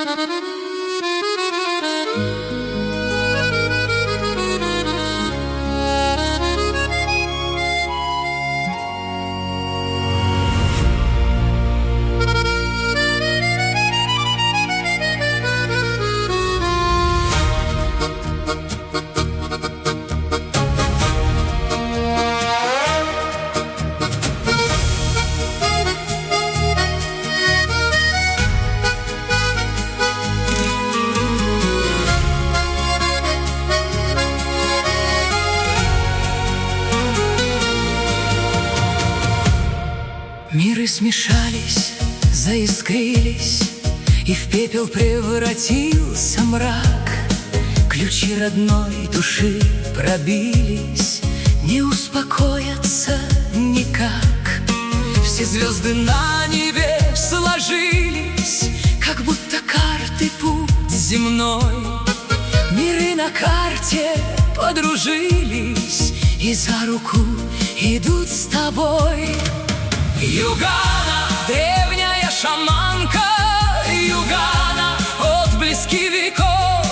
Миры смешались, заискрились, и в пепел превратился мрак. Ключи родной души пробились, не успокоятся никак. Все звезды на небе сложились, как будто карты путь земной. Миры на карте подружились и за руку идут с тобой. Югана, древняя шаманка, Югана, отблески веков.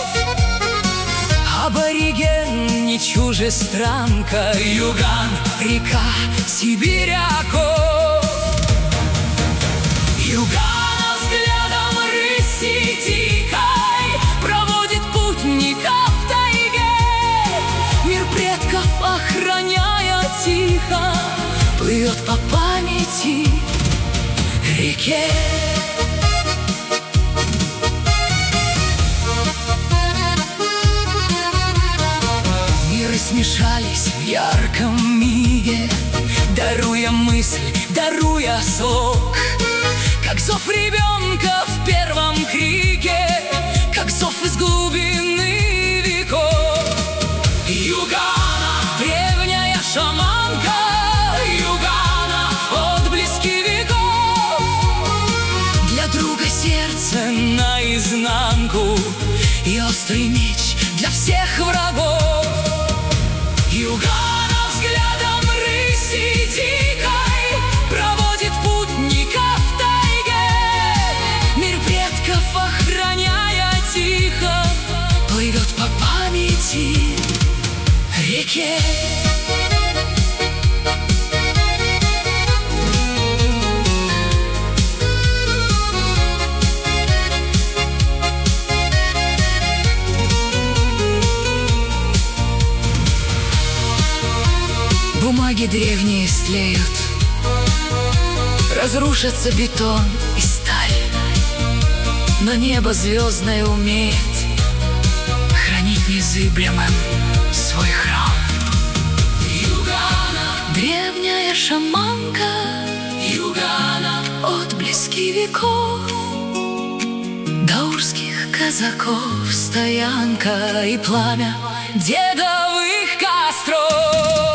Абориген, не чужестранка, Юган, река сибиряков. Югана взглядом рыси дикой проводит путников в тайге, мир предков охраняя тихо, плывет по памяти реке. Миры смешались в ярком миге, даруя мысль, даруя слог, как зов ребенка в первом крике, как зов из глубины веков. Югана, древняя шаманка, сердце наизнанку и острый меч для всех врагов. Югана взглядом рыси дикой проводит путников в тайге, мир предков охраняя тихо, плывет по памяти реке. Бумаги древние слеют, разрушится бетон и сталь, но небо звездное умеет хранить незыблемым свой храм. Югана, древняя шаманка, Югана, отблески веков, даурских казаков стоянка и пламя дедовых костров.